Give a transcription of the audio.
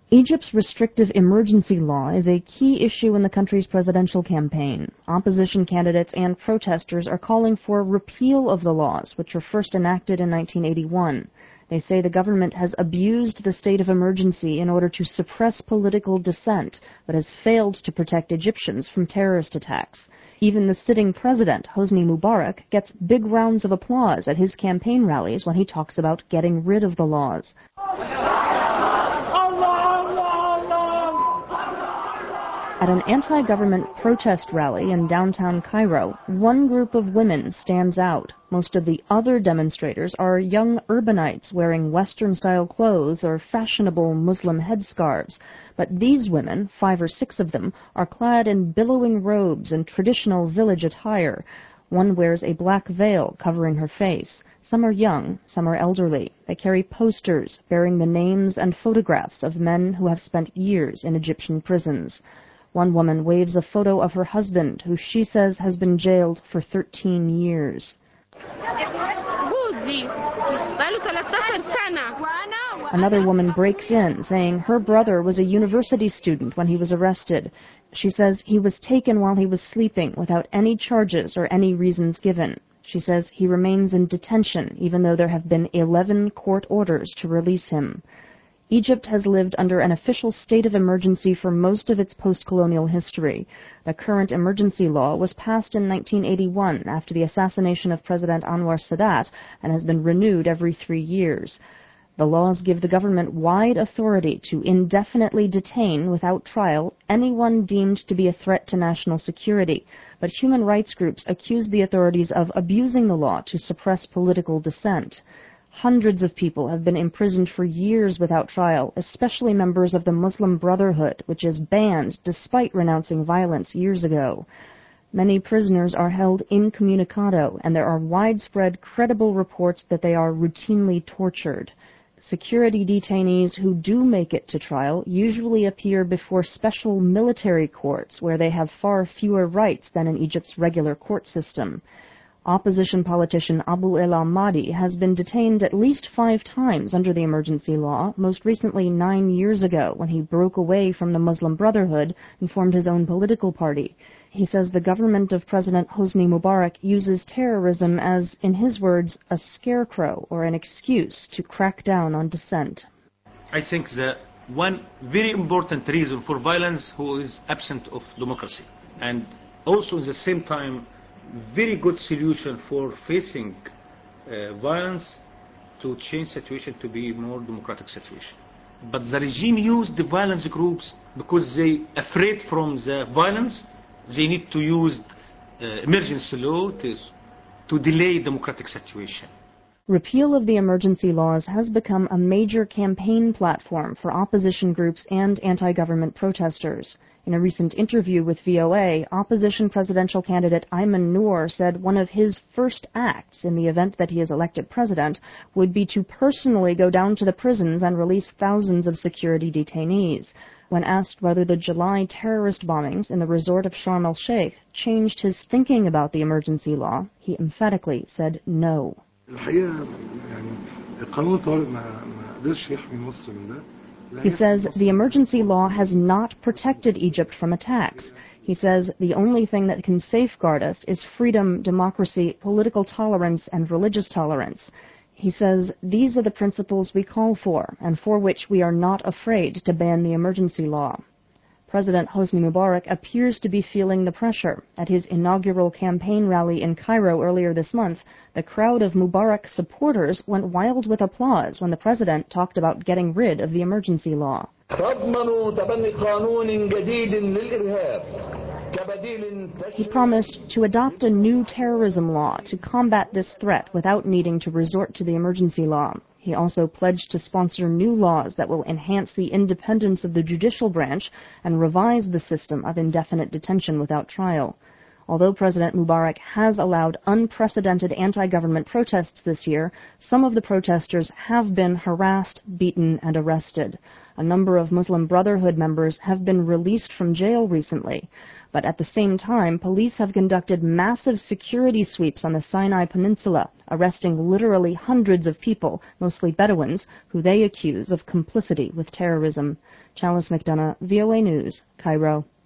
Egypt's restrictive emergency law is a key issue in the country's presidential campaign. Opposition candidates and protesters are calling for repeal of the laws, which were first enacted in 1981. They say the government has abused the state of emergency in order to suppress political dissent, but has failed to protect Egyptians from terrorist attacks. Even the sitting president, Hosni Mubarak, gets big rounds of applause at his campaign rallies when he talks about getting rid of the laws. At an anti-government protest rally in downtown Cairo, one group of women stands out. Most of the other demonstrators are young urbanites wearing Western-style clothes or fashionable Muslim headscarves. But these women, 5 or 6 of them, are clad in billowing robes and traditional village attire. One wears a black veil covering her face. Some are young, some are elderly. They carry posters bearing the names and photographs of men who have spent years in Egyptian prisons. One woman waves a photo of her husband, who she says has been jailed for 13 years. Another woman breaks in, saying her brother was a university student when he was arrested. She says he was taken while he was sleeping without any charges or any reasons given. She says he remains in detention, even though there have been 11 court orders to release him. Egypt has lived under an official state of emergency for most of its post-colonial history. The current emergency law was passed in 1981 after the assassination of President Anwar Sadat and has been renewed every 3 years. The laws give the government wide authority to indefinitely detain without trial anyone deemed to be a threat to national security, but human rights groups accuse the authorities of abusing the law to suppress political dissent. Hundreds of people have been imprisoned for years without trial, especially members of the Muslim Brotherhood, which is banned despite renouncing violence years ago. Many prisoners are held incommunicado, and there are widespread credible reports that they are routinely tortured. Security detainees who do make it to trial usually appear before special military courts, where they have far fewer rights than in Egypt's regular court system. Opposition politician Abu El Ahmadi has been detained at least 5 times under the emergency law, most recently 9 years ago when he broke away from the Muslim Brotherhood and formed his own political party. He says the government of President Hosni Mubarak uses terrorism as, in his words, a scarecrow or an excuse to crack down on dissent. I think the one very important reason for violence is absence of democracy, and also at the same time very good solution for facing violence to change situation to be more democratic situation. But the regime used the violence groups because they afraid from the violence. They need to use emergency law to delay democratic situation. Repeal of the emergency laws has become a major campaign platform for opposition groups and anti-government protesters. In a recent interview with VOA, opposition presidential candidate Ayman Noor said one of his first acts in the event that he is elected president would be to personally go down to the prisons and release thousands of security detainees. When asked whether the July terrorist bombings in the resort of Sharm el-Sheikh changed his thinking about the emergency law, he emphatically said no. He says the emergency law has not protected Egypt from attacks. He says the only thing that can safeguard us is freedom, democracy, political tolerance, and religious tolerance. He says these are the principles we call for, and for which we are not afraid to ban the emergency law. President Hosni Mubarak appears to be feeling the pressure. At his inaugural campaign rally in Cairo earlier this month, the crowd of Mubarak supporters went wild with applause when the president talked about getting rid of the emergency law. He promised to adopt a new terrorism law to combat this threat without needing to resort to the emergency law. He also pledged to sponsor new laws that will enhance the independence of the judicial branch and revise the system of indefinite detention without trial. Although President Mubarak has allowed unprecedented anti-government protests this year, some of the protesters have been harassed, beaten, and arrested. A number of Muslim Brotherhood members have been released from jail recently. But at the same time, police have conducted massive security sweeps on the Sinai Peninsula, arresting literally hundreds of people, mostly Bedouins, who they accuse of complicity with terrorism. Chalice McDonough, VOA News, Cairo.